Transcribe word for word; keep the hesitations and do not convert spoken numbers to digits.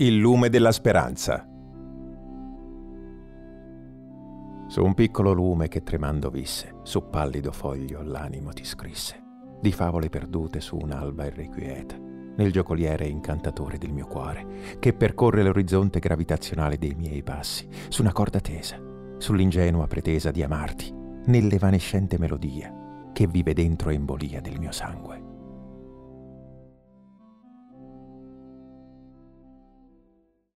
Il lume della speranza. Su un piccolo lume che tremando visse, su pallido foglio l'animo ti scrisse, di favole perdute su un'alba irrequieta, nel giocoliere incantatore del mio cuore, che percorre l'orizzonte gravitazionale dei miei passi, su una corda tesa, sull'ingenua pretesa di amarti, nell'evanescente melodia che vive dentro embolia del mio sangue.